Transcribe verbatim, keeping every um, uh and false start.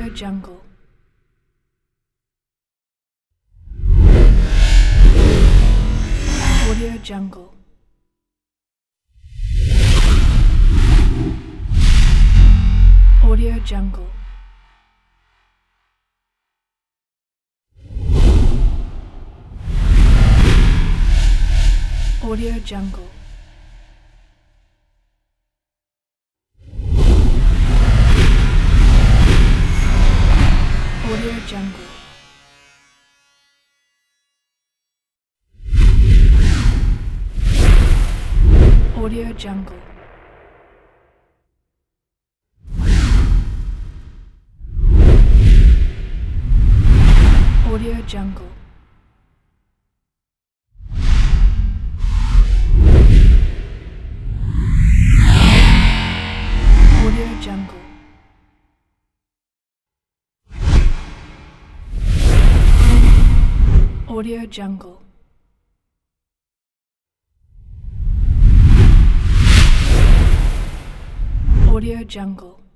Jungle. Audio Jungle. Audio Jungle. Audio Jungle. Audio Jungle. Audio Jungle. Audio Jungle. Audio Jungle. Audio Jungle. Audio Jungle.